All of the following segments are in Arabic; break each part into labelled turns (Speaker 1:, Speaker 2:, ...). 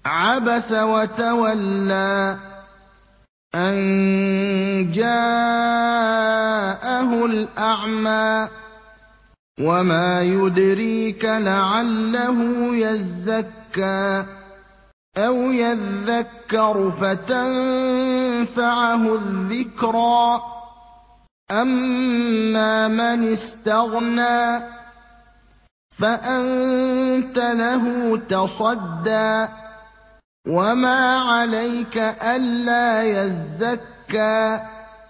Speaker 1: عَبَسَ وَتَوَلَّىٰ أَن جَاءَهُ الْأَعْمَىٰ وَمَا يُدْرِيكَ لَعَلَّهُ يَزَّكَّىٰ أَوْ يَذَّكَّرُ فَتَنفَعَهُ الذِّكْرَىٰ أَمَّا مَنِ اسْتَغْنَىٰ فَأَنتَ لَهُ تَصَدَّىٰ وَمَا عَلَيْكَ أَلَّا يَزَّكَّىٰ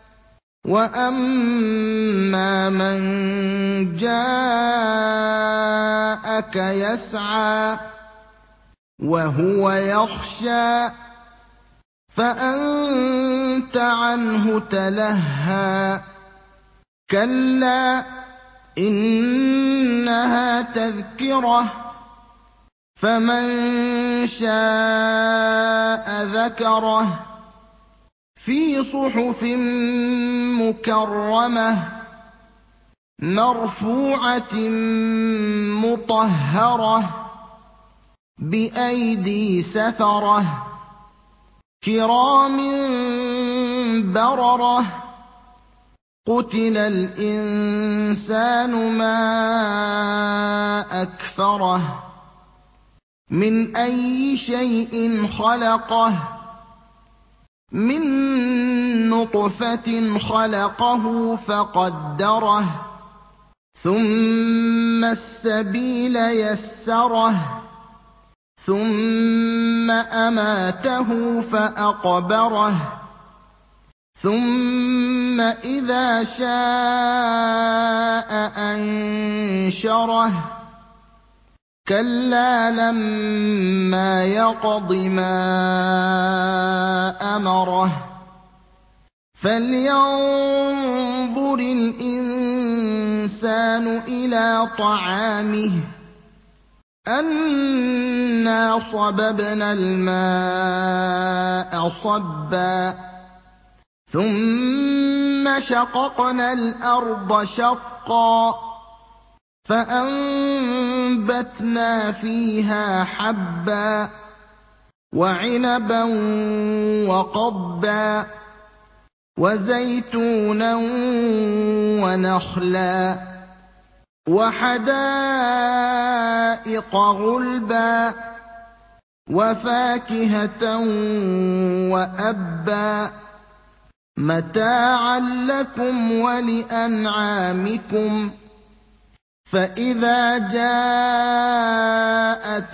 Speaker 1: وَأَمَّا مَن جَاءَكَ يَسْعَىٰ وَهُوَ يَخْشَىٰ فَأَنتَ عَنْهُ تَلَهَّىٰ كَلَّا إِنَّهَا تَذْكِرَةٌ فَمَن شَاءَ ذَكَرَهُ فِي صُحُفٍ مُّكَرَّمَةٍ مَّرْفُوعَةٍ مُّطَهَّرَةٍ بِأَيْدِي سَفَرَةٍ كِرَامٍ بَرَرَةٍ قُتِلَ الْإِنسَانُ مَا أَكْفَرَهُ مِنْ أَيِّ شَيْءٍ خَلَقَهُ مِن نُّطْفَةٍ خَلَقَهُ فَقَدَّرَهُ ثُمَّ السَّبِيلَ يَسَّرَهُ ثُمَّ أَمَاتَهُ فَأَقْبَرَهُ ثُمَّ إِذَا شَاءَ أَنشَرَهُ كَلَّا لَمَّا يَقْضِ مَا أَمَرَهُ فَلْيَنظُرِ الْإِنسَانُ إِلَىٰ طَعَامِهِ أَنَّا صَبَبْنَا الْمَاءَ صَبًّا ثُمَّ شَقَقْنَا الْأَرْضَ شَقًّا فَأَنبَتْنَا فِيهَا حَبًّا وَعِنَبًا وَقَضْبًا وَزَيْتُونًا وَنَخْلًا وَحَدَائِقَ غُلْبًا وَفَاكِهَةً وَأَبًّا مَّتَاعًا لَّكُمْ وَلِأَنْعَامِكُمْ فَإِذَا جَاءَتِ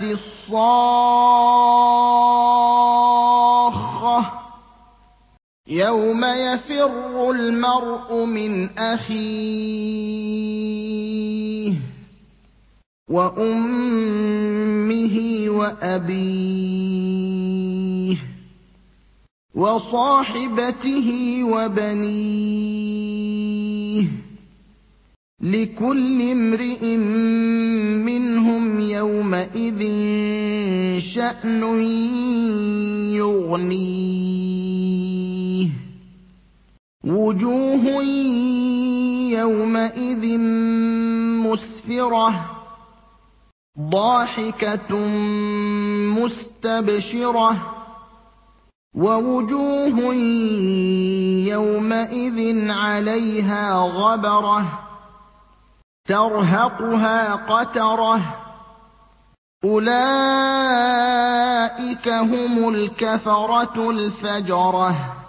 Speaker 1: الصَّاخَّةُ يَوْمَ يَفِرُّ الْمَرْءُ مِنْ أَخِيهِ وَأُمِّهِ وَأَبِيهِ وَصَاحِبَتِهِ وَبَنِيهِ لِكُلِّ امْرِئٍ مِّنْهُمْ يَوْمَئِذٍ شَأْنٌ يُغْنِيهِ وُجُوهٌ يَوْمَئِذٍ مُّسْفِرَةٌ ضَاحِكَةٌ مُّسْتَبْشِرَةٌ وَوُجُوهٌ يَوْمَئِذٍ عَلَيْهَا غَبَرَةٌ تَرْهَقُهَا قَتَرَةٌ أُولَٰئِكَ هُمُ الْكَفَرَةُ الْفَجَرَةُ